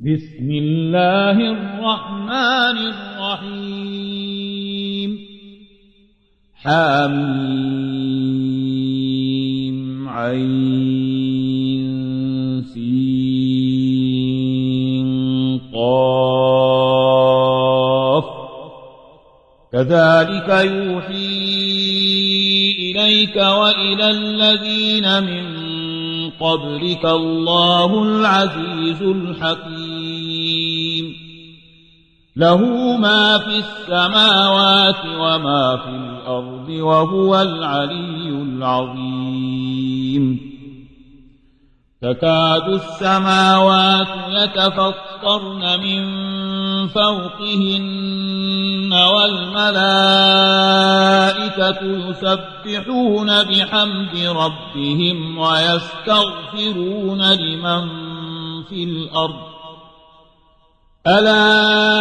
بسم الله الرحمن الرحيم حميم عين سين قاف كذلك يوحي إليك وإلى الذين من قبلك الله العزيز الحكيم له ما في السماوات وما في الأرض وهو العلي العظيم تكاد السماوات يتفطرن من فوقهن والملائكة يسبحون بحمد ربهم ويستغفرون لمن في الأرض ألا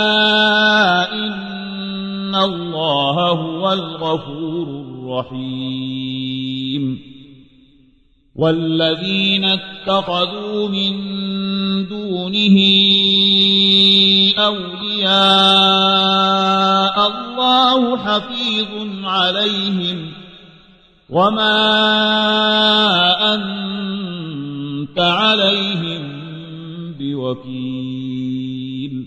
إن الله هو الغفور الرحيم والذين اتخذوا من دونه أولياء الله حفيظ عليهم وما أنت عليهم بوكيل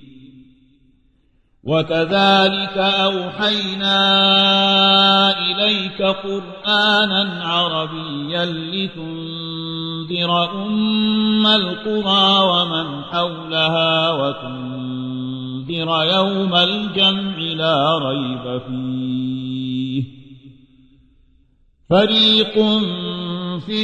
وكذلك أوحينا إليك قرآنا عربيا لتنذر أم القرى ومن حولها وتنذر يوم الجمع لا ريب فيه فريق في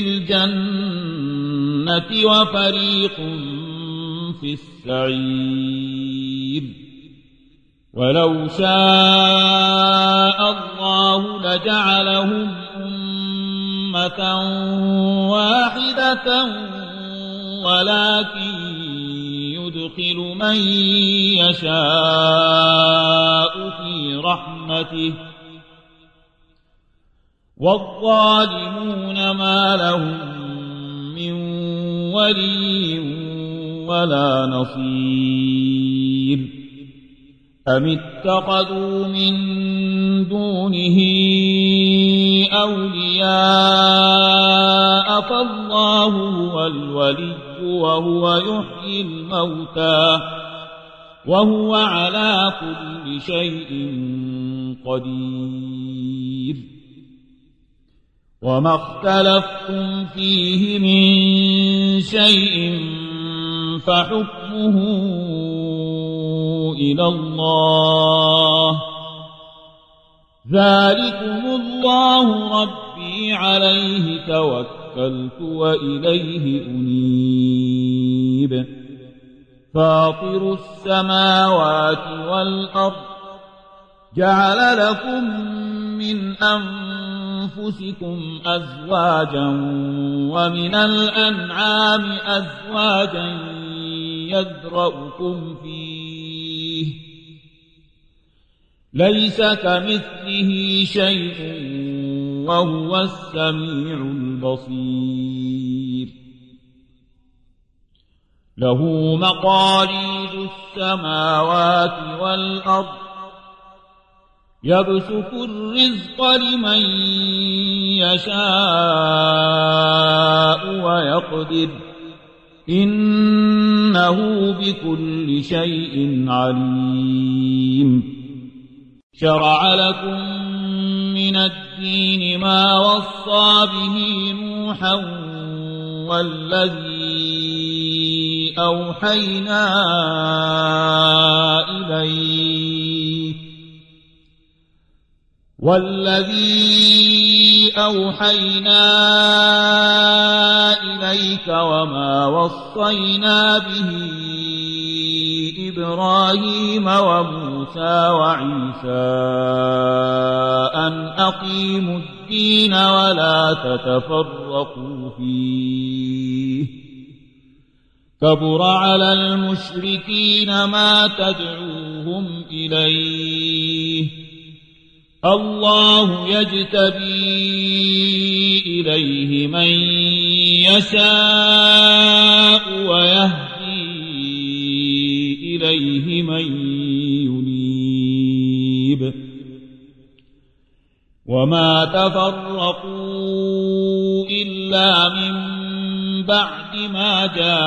الجنة وفريق في السعير ولو شاء الله لجعلهم أمة واحدة ولكن يدخل من يشاء في رحمته والظالمون ما لهم من ولي ولا نصير أم اتخذوا من دونه أولياء فالله هو الولي وهو يحيي الموتى وهو على كل شيء قدير وما اختلفتم فيه من شيء فحكمه إلى الله ذلكم الله ربي عليه توكلت وإليه أنيب فاطر السماوات والأرض جعل لكم من أنفسكم أزواجا ومن الأنعام أزواجا يذرأكم فيه ليس كمثله شيء وهو السميع البصير له مقاليد السماوات والأرض يبسط الرزق لمن يشاء ويقدر إنه بكل شيء عليم شرع لكم من الدين ما وصى به نوحا والذي أوحينا إليك وما وصينا به إبراهيم وموسى وعيسى أن أقيموا الدين ولا تتفرقوا فيه كبر على المشركين ما تدعوهم إليه الله يجتبي إليه من يشاء ويهدي إليه من ينيب وما تفرقوا إلا من بعد ما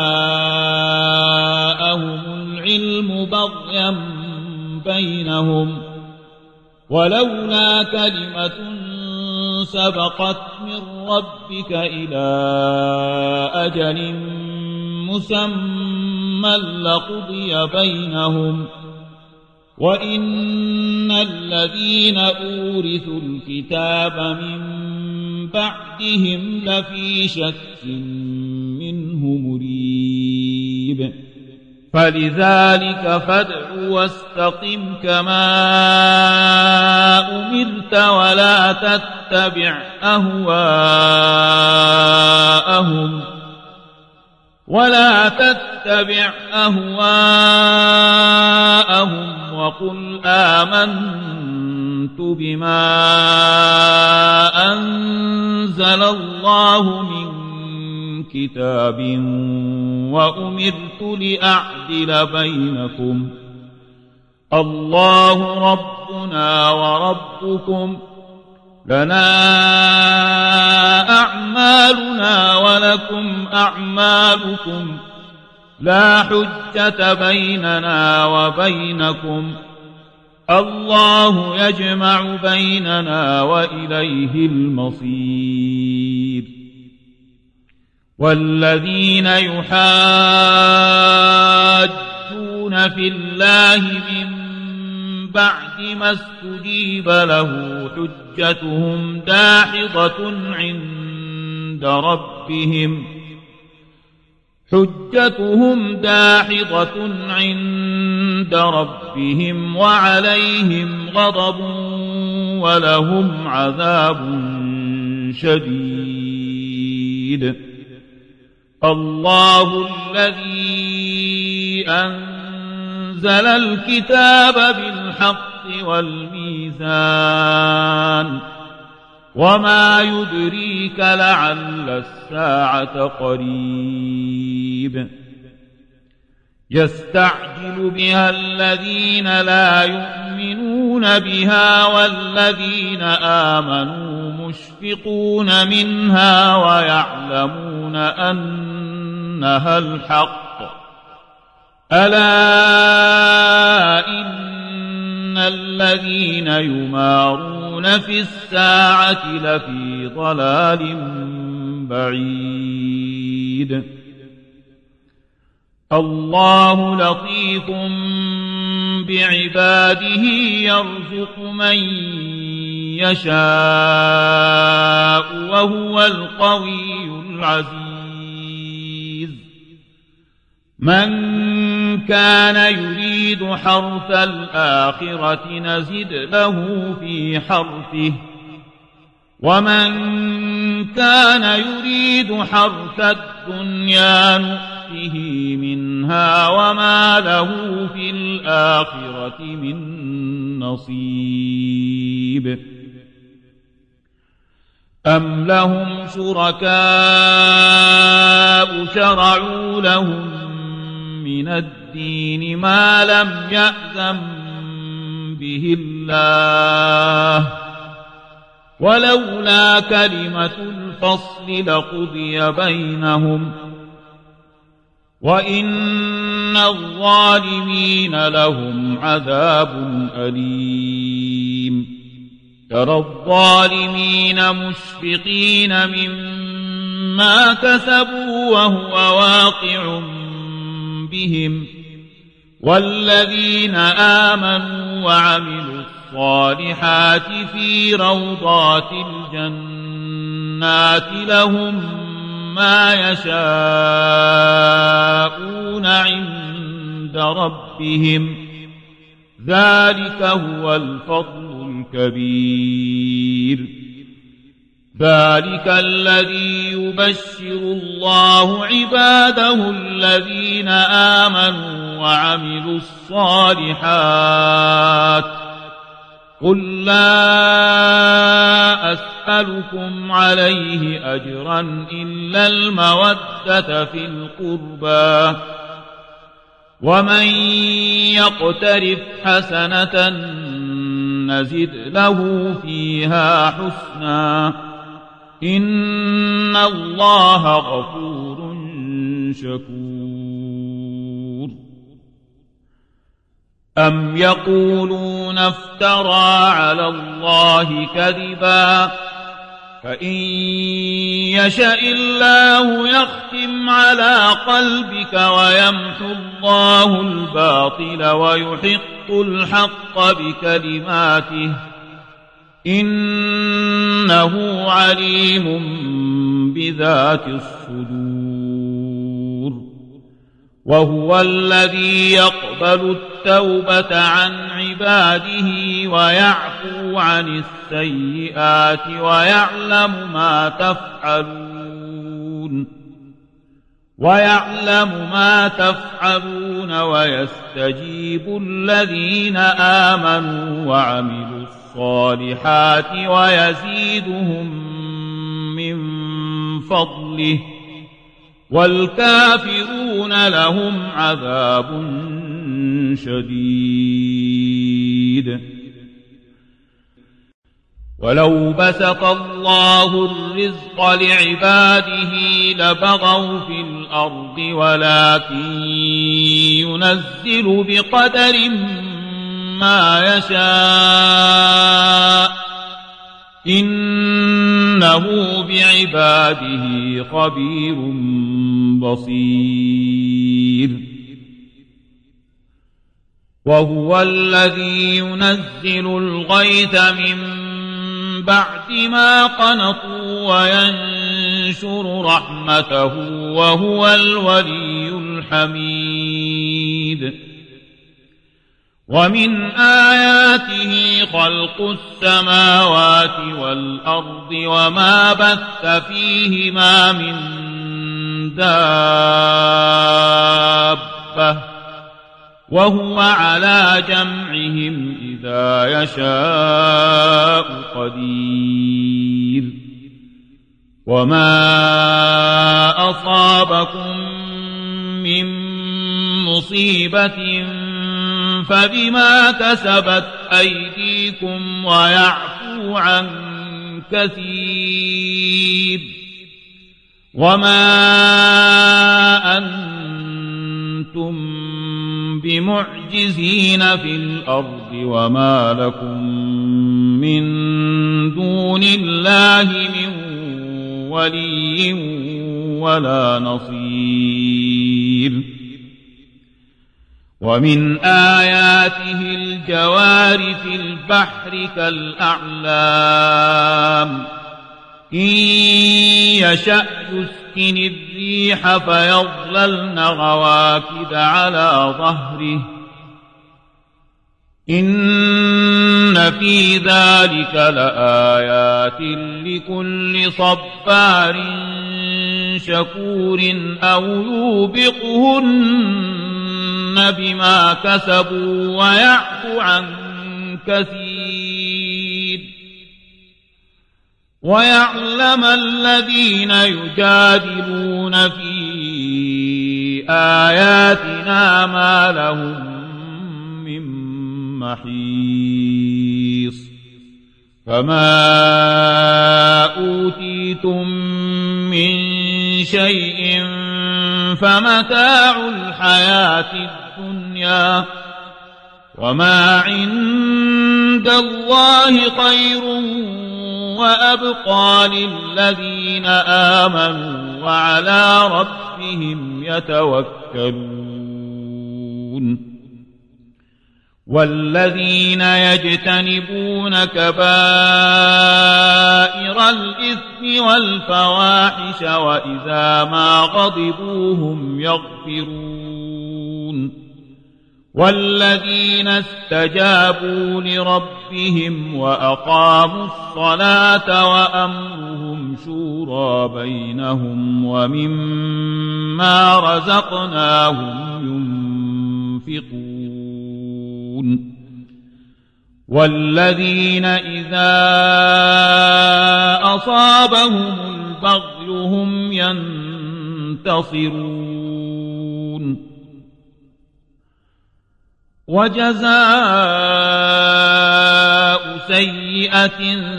جاءهم العلم بغيا بينهم ولولا كلمة سبقت من ربك إلى أجل مسمى لقضي بينهم وإن الذين أورثوا الكتاب من بعدهم لفي شك منه مريب فلذلك فادع واستقم كما أمرت ولا تتبع أهواءهم وقل آمنت بما أنزل الله من كتاب وأمرت لأعدل بينكم الله ربنا وربكم لنا أعمالنا ولكم أعمالكم لا حجة بيننا وبينكم الله يجمع بيننا وإليه المصير والذين يحاجون في الله من بعد ما استجيب له حجتهم داحضة عند ربهم وعليهم غضب ولهم عذاب شديد الله الذي أنزل الكتاب بالحق والميزان وما يدريك لعل الساعة قريب يستعجل بها الذين لا يؤمنون بها والذين آمنوا مشفقون منها ويعلمون أنها الحق ألا إن الذين يمارون في الساعة لفي ضلال بعيد الله لطيف بعباده يرزق من يشاء وهو القوي العزيز من كان يريد حرث الآخرة نزد له في حرثه ومن كان يريد حرث الدنيا نؤته منها وما له في الآخرة من نصيب أم لهم شركاء شرعوا لهم من الدين ما لم يأذن به الله ولولا كلمة الفصل لقضي بينهم وإن الظالمين لهم عذاب أليم ترى الظالمين مشفقين مما كسبوا وهو واقع بهم والذين آمنوا وعملوا الصالحات في روضات الجنات لهم ما يشاءون عند ربهم ذلك هو الفضل الكبير ذلك الذي يبشر الله عباده الذين آمنوا وعملوا الصالحات قل لا أسألكم عليه أجرا إلا المودة في القربى ومن يقترف حسنة نزد له فيها حسنا إن الله غفور شكور أم يقولون افترى على الله كذبا فإن يشأ الله يختم على قلبك ويمحو الله الباطل ويحق الحق بكلماته إنه عليم بذات الصدور وهو الذي يقبل التوبة عن عباده ويعفو عن السيئات ويعلم ما تفعلون ويستجيب الذين آمنوا وعملوا الصالحات ويزيدهم من فضله والكافرون لهم عذاب شديد ولو بسط الله الرزق لعباده لبغوا في الأرض ولكن ينزل بقدر ما يشاء إنه بعباده خبير بصير وهو الذي ينزل الغيث من بعد ما قنطوا وينشر رحمته وهو الولي الحميد ومن آياته خلق السماوات والأرض وما بث فيهما من دابة وهو على جمعهم إذا يشاء قدير وما أصابكم من مصيبة فبما كسبت أيديكم ويعفو عن كثير وما أنتم بمعجزين في الأرض وما لكم من دون الله من ولي ولا نصير ومن آياته الجوار في البحر كالأعلام إن يشأ يسكن الريح فيظللن رواكد على ظهره إن في ذلك لآيات لكل صبار شكور أو يوبقهن بما كسبوا ويعفو عن كثير ويعلم الذين يجادلون في آياتنا ما لهم من محيص فما أوتيتم من شيء فمتاع الحياة الدنيا وما عند الله خير وأبقى للذين آمنوا وعلى ربهم يتوكلون والذين يجتنبون كبائر الإثم والفواحش وإذا ما غضبوا هم يغفرون والذين استجابوا لربهم وأقاموا الصلاة وأمرهم شورى بينهم ومما رزقناهم ينفقون والذين إذا أصابهم البغي هم ينتصرون وجزاء سيئة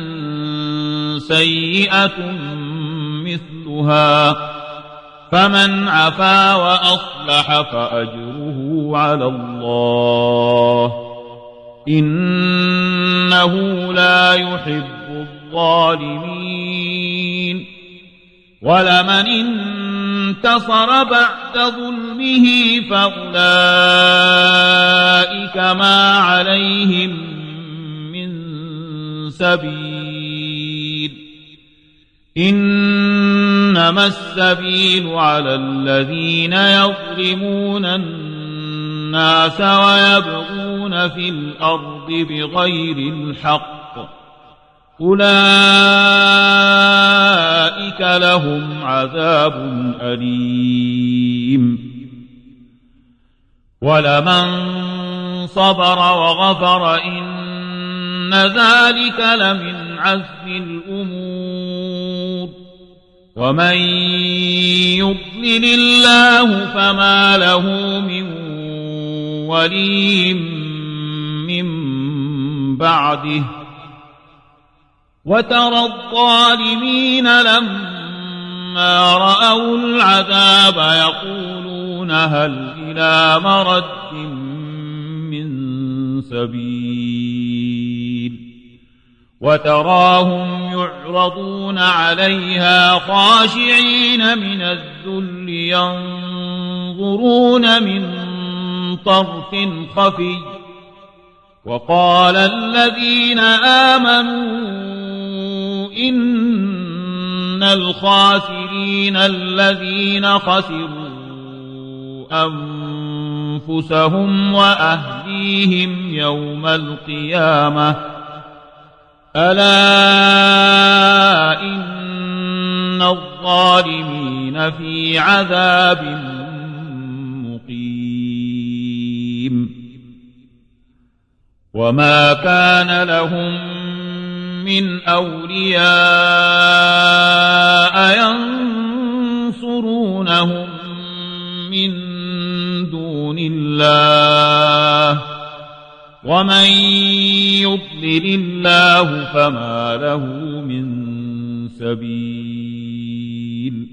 سيئة مثلها فمن عفا وأصلح فأجره على الله إنه لا يحب الظالمين ولمن انتصر بعد ظلمه فأولئك ما عليهم من سبيل إنما السبيل على الذين يظلمون الناس ويبغون في الأرض بغير الحق أولئك لهم عذاب أليم ولمن صبر وغفر إن ذلك لمن عزم الأمور ومن يضلل الله فما له من ولي من بعده وترى الظالمين لما رأوا العذاب يقولون هل إلى مرد من سبيل وتراهم يعرضون عليها خاشعين من الذل ينظرون من طرف خفي وقال الذين آمنوا إن الخاسرين الذين خسروا أنفسهم وأهليهم يوم القيامة ألا إن الظالمين في عذاب مقيم وما كان لهم من أولياء ينصرونهم من دون الله ومن يضلل الله فما له من سبيل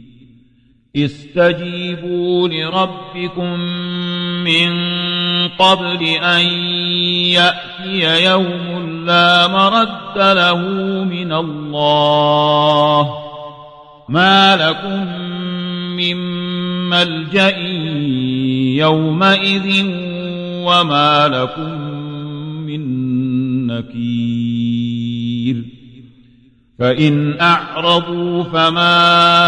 استجيبوا لربكم من قبل أن يأتي يوم لا مرد له من الله ما لكم من ملجأ يومئذ وما لكم من نكير فإن أعرضوا فما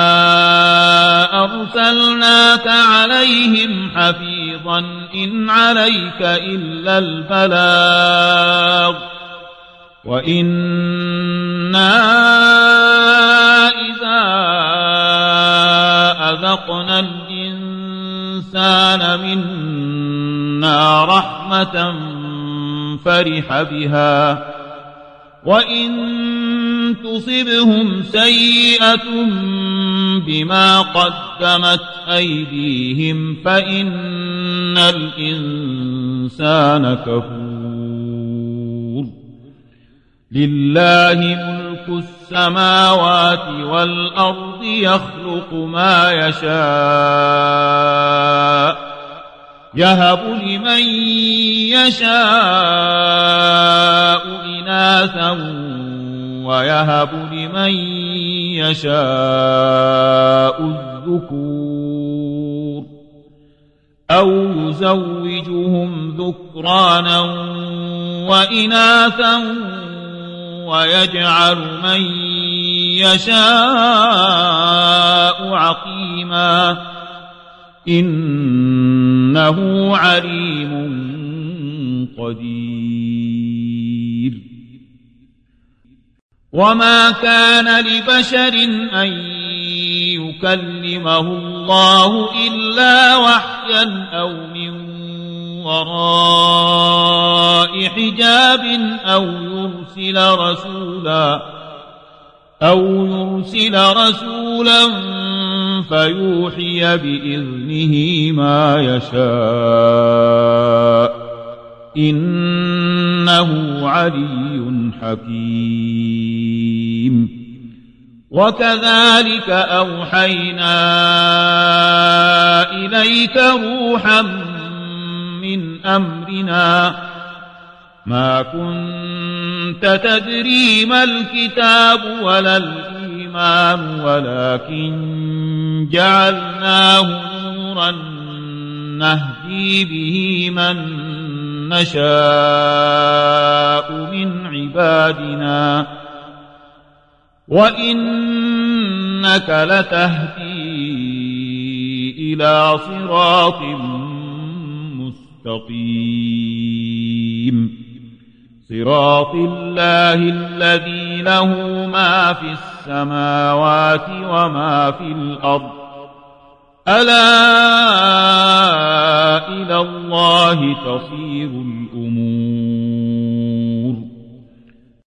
أرسلناك عليهم حفيظا إن عليك إلا البلاغ وإنا إذا أذقنا الإنسان منا رحمة فرح بها وإن تصبهم سيئة بما قدمت أيديهم فإن الإنسان كفور لله ملك السماوات والأرض يخلق ما يشاء يهب لمن يشاء إناثا ويهب لمن يشاء الذكور أو يزوجهم ذكرانا وإناثا ويجعل من يشاء عقيما إنه عليم قدير وما كان لبشر أن يكلمه الله إلا وحيا أو من وراء حجاب أو يرسل رسولا فيوحي بإذنه ما يشاء إنه علي حكيم وكذلك أوحينا إليك روحا من أمرنا ما كنت تدري ما الكتاب ولا الإيمان ولكن جعلناه نورا نهدي به من نشاء من عبادنا وإنك لتهدي إلى صراط مستقيم صراط الله الذي له ما في السماوات وما في الأرض ألا إلى الله تصير الأمور